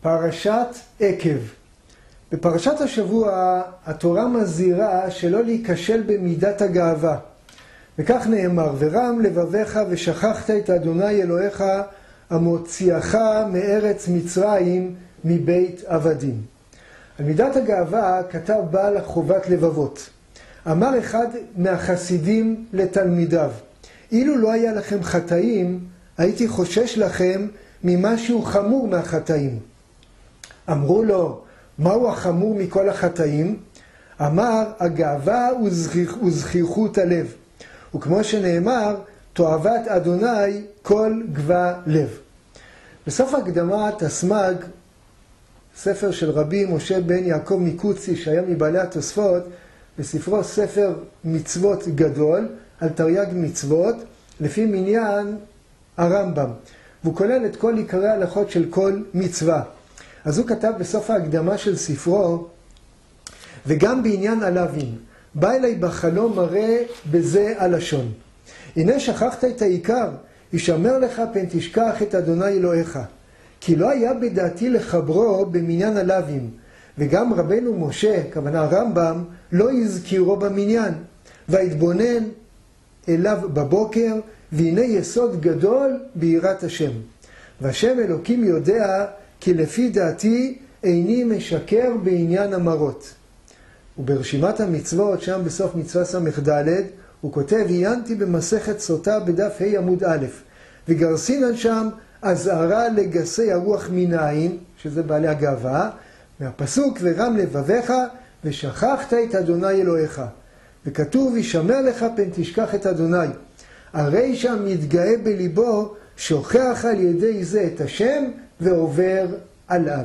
פרשת עקב. בפרשת השבוע התורה מזהירה שלא להיכשל במידת הגאווה. וכך נאמר, ורם לבביך ושכחת את אדוני אלוהיך המוציאך מארץ מצרים מבית עבדים. על מידת הגאווה כתב בעל חובת לבבות. אמר אחד מהחסידים לתלמידיו, אילו לא היה לכם חטאים, הייתי חושש לכם ממשהו חמור מהחטאים. אמרו לו, מהו החמור מכל החטאים? אמר, הגאווה וזכיחות הלב. וכמו שנאמר, תועבת אדוני כל גבה לב. בסוף הקדמה תסמ"ג, ספר של רבי משה בן יעקב מקוצי, שהיה מבעלי התוספות, בספרו ספר מצוות גדול, על תרי"ג מצוות, לפי מניין הרמב"ם. והוא כולל את כל עיקרי ההלכות של כל מצווה. אז הוא כתב בסוף ההקדמה של ספרו, וגם בעניין הלווים, בא אליי בחלום מראה בזה הלשון. הנה שכחת את העיקר, ישמר לך פן תשכח את אדוני אלוהיך. כי לא היה בדעתי לחברו במניין הלווים, וגם רבנו משה, כוונה הרמב"ם, לא הזכירו במניין. והתבונן אליו בבוקר, והנה יסוד גדול ביראת השם. והשם אלוקים יודע, כי לפי דעתי איני משקר בעניין המרות. וברשימת המצוות, שם בסוף מצווה ס"ד, הוא כותב, עיינתי במסכת סוטה בדף ה' עמוד א', וגרסינן שם אזהרה לגסי הרוח מן העין, שזה בעלי הגאווה, מהפסוק ורם לבביך ושכחת את אדוני אלוהיך. וכתוב, ישמר לך פן תשכח את אדוני. הרי שם מתגאה בליבו, שוכח על ידי זה את השם ועובר עליו.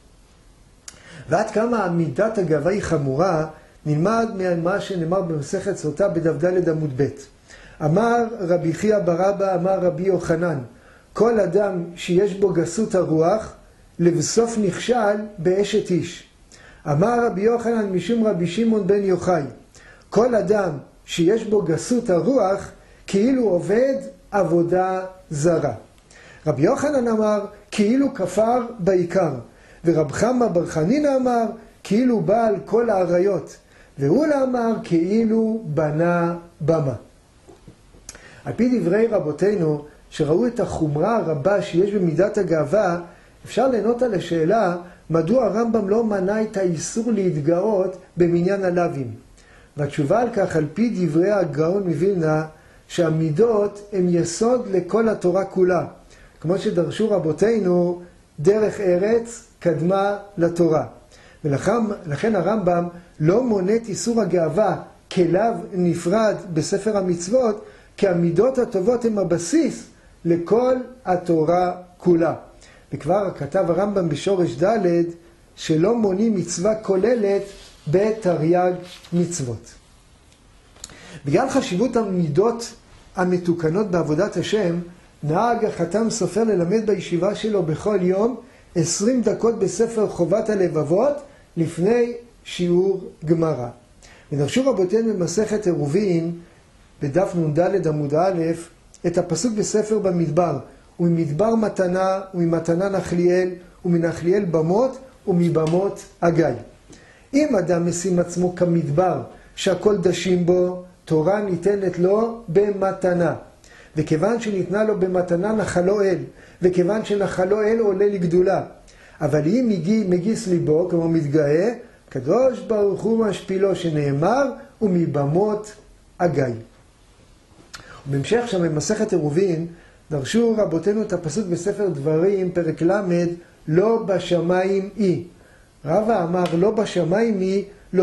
ועד כמה מידת הגאווה היא חמורה, נלמד ממה שנאמר במסכת סוטה בדף ד' עמוד ב'. אמר רבי חייא בר אבא, אמר רבי יוחנן, כל אדם שיש בו גסות הרוח, לבסוף נכשל באשת איש. אמר רבי יוחנן משום רבי שמעון בן יוחאי, כל אדם שיש בו גסות הרוח, כאילו עובד עבודה זרה. רבי יוחנן אמר, כאילו כפר בעיקר. ורב חמא בר חנינא אמר, כאילו בעל כל העריות. ואולה אמר, כאילו בנה במה. על פי דברי רבותינו, שראו את החומרה הרבה שיש במידת הגאווה, אפשר לענות על השאלה, מדוע הרמב"ם לא מנע את האיסור להתגאות במניין הלווים. והתשובה על כך, על פי דברי הגאון מווילנה, שהמידות הם יסוד לכל התורה כולה. כמו שדרשו רבותינו, דרך ארץ קדמה לתורה. ולכן הרמב"ם לא מונה את איסור הגאווה כלאו נפרד בספר המצוות, כי המידות הטובות הן הבסיס לכל התורה כולה. וכבר כתב הרמב"ם בשורש ד' שלא מונים מצווה כוללת בתרי"ג מצוות. בגלל חשיבות המידות המתוקנות בעבודת השם, נהג החתם סופר ללמד בישיבה שלו בכל יום 20 דקות בספר חובת הלבבות לפני שיעור גמרא. ודרשו רבותינו במסכת עירובין בדף נ"ד עמוד א' את הפסוק בספר במדבר, וממדבר מתנה וממתנה נחליאל ומנחליאל במות ומבמות הגיא. אם אדם משים עצמו כמדבר שהכל דשים בו, תורה ניתנת לו במתנה. וכיוון שניתנה לו במתנה נחלו אל, וכיוון שנחלו אל עולה לגדולה. אבל אם מגיס ליבו, כמו מתגאה, קדוש ברוך הוא משפילו שנאמר, ומבמות הגיא. ובהמשך שם במסכת עירובין, דרשו רבותינו את הפסוק בספר דברים, פרק ל', לא בשמיים היא. רבא אמר, לא בשמיים היא, לא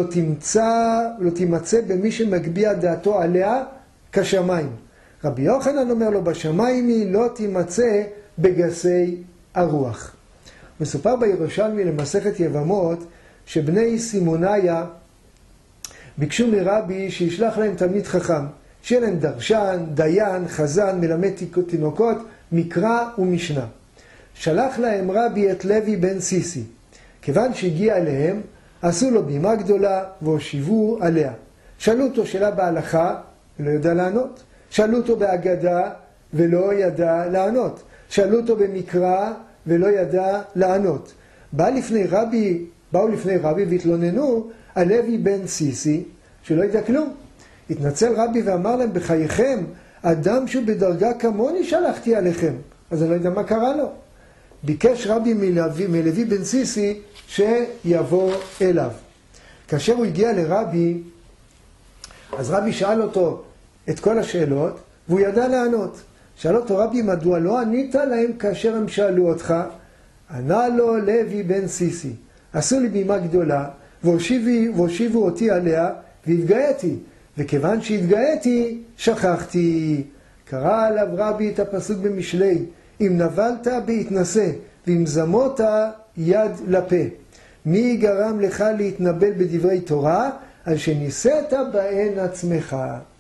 תימצא במי שמגביע דעתו עליה כשמיים. רבי יוחנן אומר לו, בשמיים היא לא תימצא בגסי הרוח. מסופר בירושלמי למסכת יבמות, שבני סימוניה ביקשו מרבי שישלח להם תלמיד חכם, שיהיה להם דרשן, דיין, חזן, מלמד תינוקות, מקרא ומשנה. שלח להם רבי את לוי בן סיסי. כיוון שהגיע אליהם, עשו לו בימה גדולה והושיבו עליה. שאלו אותו שאלה בהלכה, ולא ידע לענות. שאלו אותו בהגדה, ולא ידע לענות. שאלו אותו במקרא, ולא ידע לענות. באו לפני רבי והתלוננו על לוי בן סיסי, שלא ידע כלום. התנצל רבי ואמר להם, בחייכם, אדם שהוא בדרגה כמוני שלחתי עליכם. אז אני לא יודע מה קרה לו. ביקש רבי מלוי בן סיסי שיבוא אליו. כאשר הוא הגיע לרבי, אז רבי שאל אותו את כל השאלות, והוא ידע לענות. שאל אותו רבי, מדוע לא ענית להם כאשר הם שאלו אותך? ענה לו לוי בן סיסי, עשו לי בימה גדולה, והושיבו אותי עליה, והתגאיתי. וכיוון שהתגאיתי, שכחתי. קרא עליו רבי את הפסוק במשלי, אם נבלת בהתנשא, ואם זמות יד לפה. מי גרם לך להתנבל בדברי תורה, על שניסית בהן עצמך.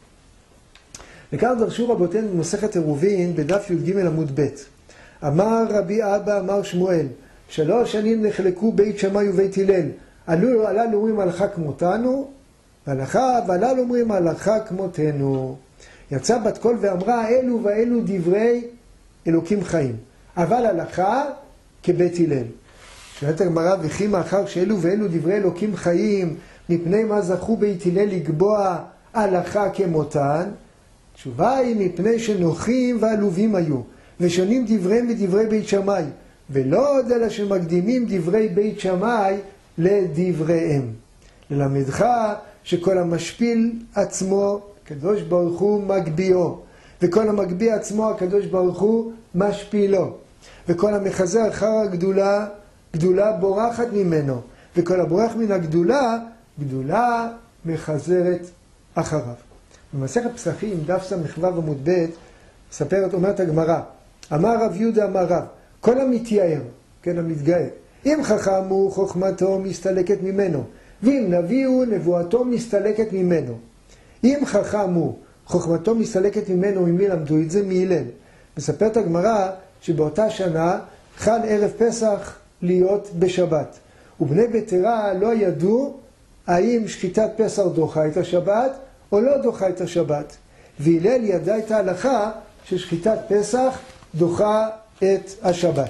וכך דרשו רבותינו במסכת עירובין בדף י"ג עמוד ב'. אמר רבי אבא, אמר שמואל, 3 שנים נחלקו בית שמאי ובית הלל. הללו אומרים הלכה כמותנו, והללו אומרים הלכה כמותנו. יצא בת קול ואמרה, אלו ואלו דברי אלוקים חיים, אבל הלכה כבית הלל. שואלת הגמרא, וכי מאחר שאלו ואלו דברי אלוקים חיים, מפני מה זכו בית הלל לקבוע הלכה כמותן? תשובה היא, מפני שנוחים ועלובים היו, ושונים דבריהם ודברי בית שמאי, ולא עוד אלא שמקדימים דברי בית שמאי לדבריהם. ללמדך שכל המשפיל עצמו, הקדוש ברוך הוא מגביאו, וכל המגביע עצמו, הקדוש ברוך הוא משפילו, וכל המחזר אחר הגדולה, גדולה בורחת ממנו, וכל הבורח מן הגדולה, גדולה מחזרת אחריו. במסכת פסחים, דף ס"ו עמוד ב', אומרת הגמרא, אמר רב יהודה אמר רב, כל המתייער, כן, המתגאה, אם חכם הוא חוכמתו מסתלקת ממנו, ואם נביא הוא נבואתו מסתלקת ממנו. אם חכם הוא חוכמתו מסתלקת ממנו, ממי למדו את זה? מהלל. מספרת הגמרא שבאותה שנה חל ערב פסח להיות בשבת. ובני ביתרה לא ידעו האם שחיטת פסח דוחה את השבת או לא דוחה את השבת. והלל ידע את ההלכה ששחיטת פסח דוחה את השבת.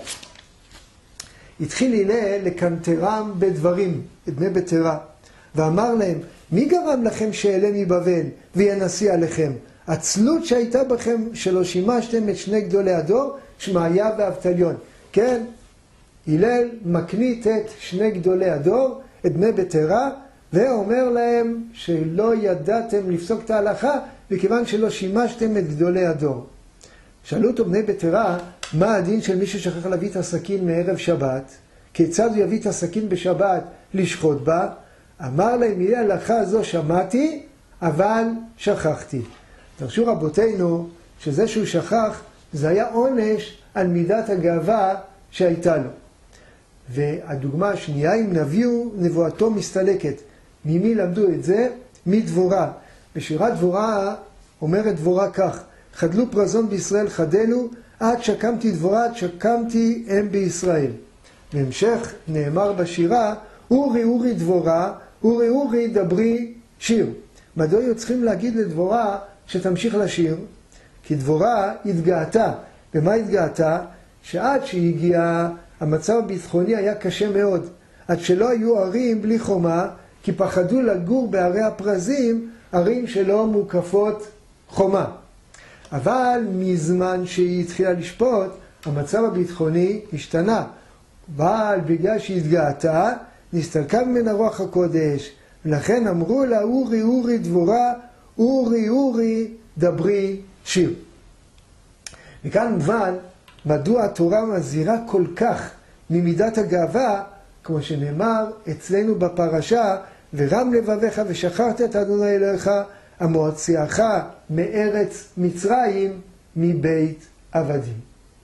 התחיל הלל לקנטרם בדברים את בני ביתרה, ואמר להם, מי גרם לכם שאלה מבבל וינשיא עליכם? עצלות שהייתה בכם שלא שימשתם את 2 גדולי הדור, שמעיה ואבטליון. כן, הלל מקנית את 2 גדולי הדור, את בני ביתרה, ואומר להם שלא ידעתם לפסוק את ההלכה, וכיוון שלא שימשתם את גדולי הדור. שאלו אותו בני ביתרה, מה הדין של מי ששכח להביא את הסכין מערב שבת? כיצד הוא יביא את הסכין בשבת לשחוט בה? אמר להם, הנה ההלכה הזו שמעתי, אבל שכחתי. דרשו רבותינו שזה שהוא שכח, זה היה עונש על מידת הגאווה שהייתה לו. והדוגמה השנייה, אם נביאו נבואתו מסתלקת. ממי למדו את זה? מדבורה. בשירת דבורה אומרת דבורה כך, חדלו פרזון בישראל חדלו, עד שקמתי דבורה, עד שקמתי אם בישראל. בהמשך נאמר בשירה, אורי אורי דבורה, אורי אורי דברי שיר. מדוע היו צריכים להגיד לדבורה שתמשיך לשיר? כי דבורה התגאתה. במה התגאתה? שעד שהיא הגיעה, המצב הביטחוני היה קשה מאוד. עד שלא היו ערים בלי חומה, כי פחדו לגור בערי הפרזים, ערים שלא מוקפות חומה. אבל מזמן שהיא התחילה לשפוט, המצב הביטחוני השתנה. אבל בגלל שהיא התגאתה, נסתלקה ממנה רוח הקודש, ולכן אמרו לה, אורי אורי דבורה, אורי אורי דברי שיר. וכאן מובן מדוע התורה מזהירה כל כך ממידת הגאווה, כמו שנאמר אצלנו בפרשה, ורם לבביך ושכחת את אדוני אלוהיך, המוציאך מארץ מצרים מבית עבדים.